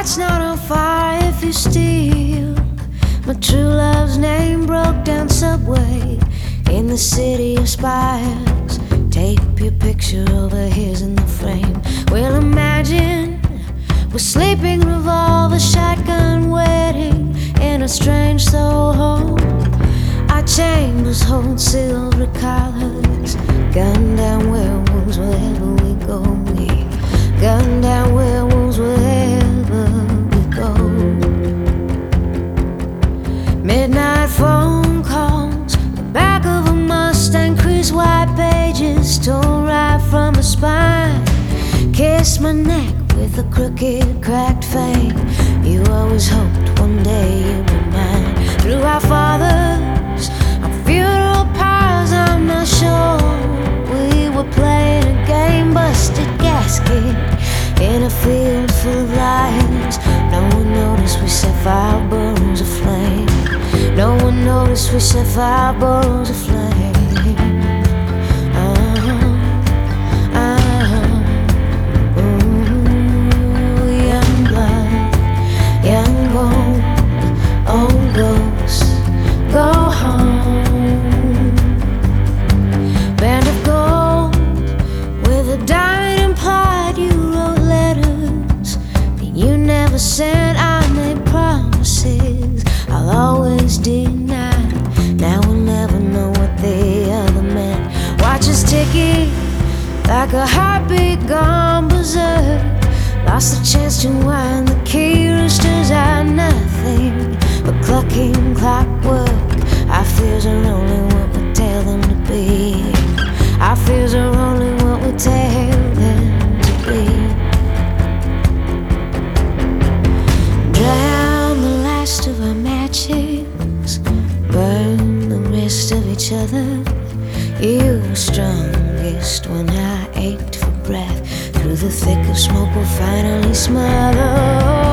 heart's not on fire if you steal my true love's name. Broke down subway in the city of spires. Tape your picture over his in the frame. Well, imagine we're sleeping, revolver, shotgun wedding in a strange Soho. Our chambers hold silver collars. Gun down werewolves wherever we go. We gun down werewolves wherever we go. Midnight phone calls, the back of a Mustang, crease white pages torn right from the spine. Kiss my neck with a crooked, cracked fame. You always hoped one day you'd be mine. Through our fathers, our funeral pyres, I'm not sure we were playing a game. Busted casket in a field full of lions. No one noticed we set fire burrows aflame. No one noticed we set fire burrows aflame. Go home. Band of gold with a diamond implied. You wrote letters that you never sent. I made promises I'll always deny. Now we'll never know what the other meant. Watch us ticking like a heartbeat gone berserk. Lost the chance to wind the key. Roosters are nothing but clucking clockwork. Our fears are only what we tell them to be. Our fears are only what we tell them to be. Drown the last of our matches, burn the rest of each other. You were strongest when I ached for breath. Through the thick of smoke we'll finally smother.